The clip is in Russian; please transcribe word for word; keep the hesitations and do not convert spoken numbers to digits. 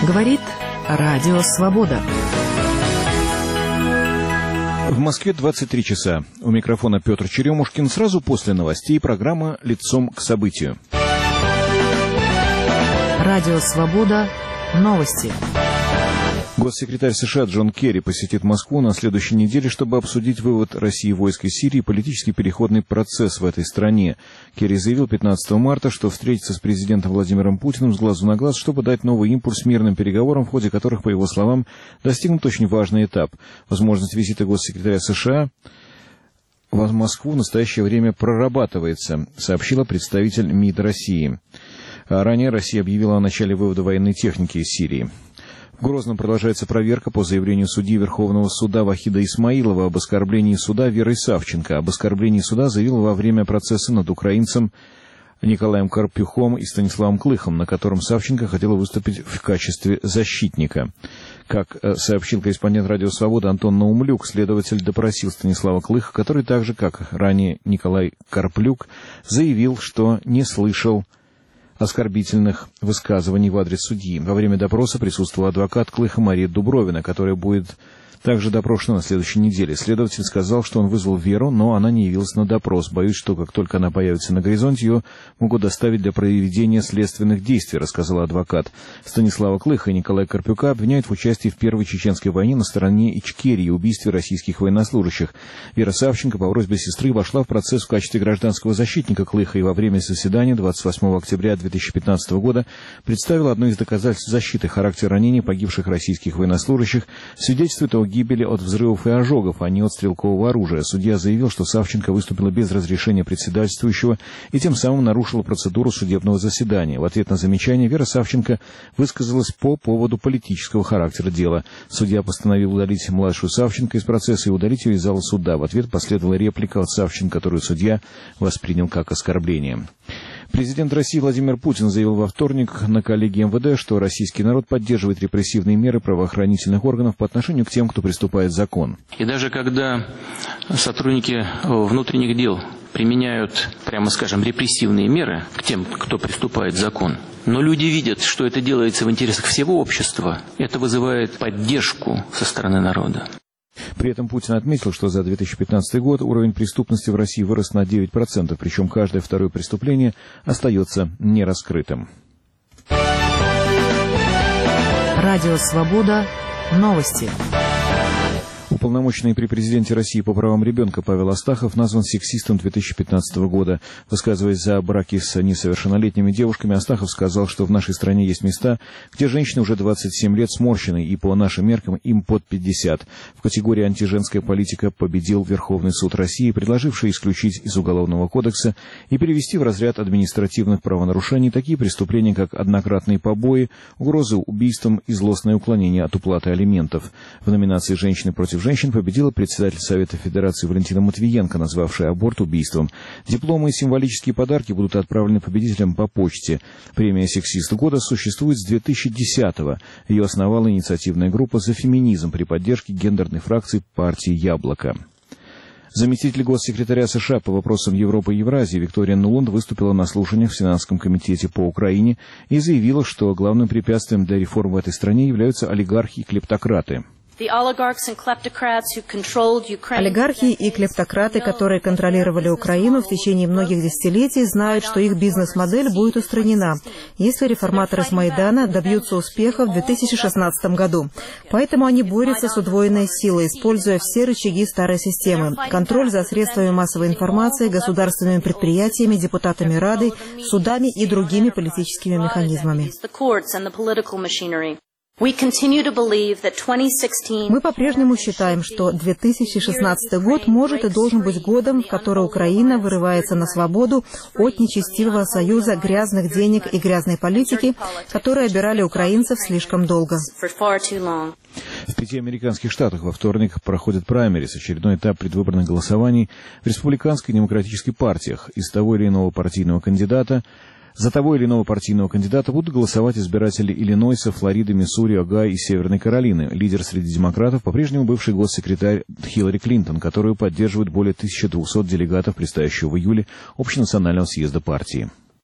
Говорит Радио Свобода. В Москве двадцать три часа. У микрофона Петр Черемушкин. Сразу после новостей программа «Лицом к событию». Радио Свобода. Новости. Госсекретарь США Джон Керри посетит Москву на следующей неделе, чтобы обсудить вывод России войск из Сирии и политический переходный процесс в этой стране. Керри заявил пятнадцатого марта, что встретится с президентом Владимиром Путиным с глазу на глаз, чтобы дать новый импульс мирным переговорам, в ходе которых, по его словам, достигнут очень важный этап. Возможность визита госсекретаря США в Москву в настоящее время прорабатывается, сообщила представитель МИД России. Ранее Россия объявила о начале вывода военной техники из Сирии. В Грозном продолжается проверка по заявлению судьи Верховного суда Вахида Исмаилова об оскорблении суда Верой Савченко. Об оскорблении суда заявил во время процесса над украинцем Николаем Карпюхом и Станиславом Клыхом, на котором Савченко хотела выступить в качестве защитника. Как сообщил корреспондент «Радио Свобода» Антон Наумлюк, следователь допросил Станислава Клыха, который так же, как ранее Николай Карплюк, заявил, что не слышал оскорбительных высказываний в адрес судьи. Во время допроса присутствовал адвокат Клыха Мария Дубровина, которая будет также допрошена на следующей неделе. Следователь сказал, что он вызвал Веру, но она не явилась на допрос. Боюсь, что как только она появится на горизонте, ее могут доставить для проведения следственных действий, рассказал адвокат. Станислава Клыха и Николая Карпюка обвиняют в участии в Первой чеченской войне на стороне Ичкерии и убийстве российских военнослужащих. Вера Савченко по просьбе сестры вошла в процесс в качестве гражданского защитника Клыха и во время заседания двадцать восьмого октября две тысячи пятнадцатого года представила одно из доказательств защиты. Характер ранений погибших российских военнослужащих свидетельствует о гибели от взрывов и ожогов, а не от стрелкового оружия. Судья заявил, что Савченко выступила без разрешения председательствующего и тем самым нарушила процедуру судебного заседания. В ответ на замечание Вера Савченко высказалась по поводу политического характера дела. Судья постановил удалить младшую Савченко из процесса и удалить ее из зала суда. В ответ последовала реплика от Савченко, которую судья воспринял как оскорбление. Президент России Владимир Путин заявил во вторник на коллегии эм вэ дэ, что российский народ поддерживает репрессивные меры правоохранительных органов по отношению к тем, кто приступает закон. И даже когда сотрудники внутренних дел применяют, прямо скажем, репрессивные меры к тем, кто приступает закон, но люди видят, что это делается в интересах всего общества, это вызывает поддержку со стороны народа. При этом Путин отметил, что за две тысячи пятнадцатый год уровень преступности в России вырос на девять процентов, причем каждое второе преступление остается нераскрытым. Радио Свобода. Новости. Уполномоченный при президенте России по правам ребенка Павел Астахов назван сексистом две тысячи пятнадцатого года. Высказываясь за браки с несовершеннолетними девушками, Астахов сказал, что в нашей стране есть места, где женщины уже двадцать семь лет сморщены, и по нашим меркам им под пятьдесят. В категории «Антиженская политика» победил Верховный суд России, предложивший исключить из Уголовного кодекса и перевести в разряд административных правонарушений такие преступления, как однократные побои, угрозы убийством и злостное уклонение от уплаты алиментов. В номинации «Женщины против женщин» победила председатель Совета Федерации Валентина Матвиенко, назвавшая аборт убийством. Дипломы и символические подарки будут отправлены победителям по почте. Премия «Сексист года» существует с две тысячи десятого. Ее основала инициативная группа «За феминизм» при поддержке гендерной фракции партии «Яблоко». Заместитель госсекретаря США по вопросам Европы и Евразии Виктория Нуланд выступила на слушаниях в Сенатском комитете по Украине и заявила, что главным препятствием для реформ в этой стране являются олигархи и клептократы. Олигархи и клептократы, которые контролировали Украину в течение многих десятилетий, знают, что их бизнес-модель будет устранена, если реформаторы с Майдана добьются успеха в две тысячи шестнадцатом году. Поэтому они борются с удвоенной силой, используя все рычаги старой системы. Контроль за средствами массовой информации, государственными предприятиями, депутатами Рады, судами и другими политическими механизмами. Мы по-прежнему считаем, что две тысячи шестнадцатый год может и должен быть годом, в который Украина вырывается на свободу от нечестивого союза грязных денег и грязной политики, которые обирали украинцев слишком долго. В пяти американских штатах во вторник проходит праймерис, очередной этап предвыборных голосований в республиканской и демократической партиях. Из того или иного партийного кандидата За того или иного партийного кандидата будут голосовать избиратели Иллинойса, Флориды, Миссури, Огайо и Северной Каролины. Лидер среди демократов по-прежнему бывший госсекретарь Хиллари Клинтон, которую поддерживают более тысячи двухсот делегатов предстоящего в июле общенационального съезда партии.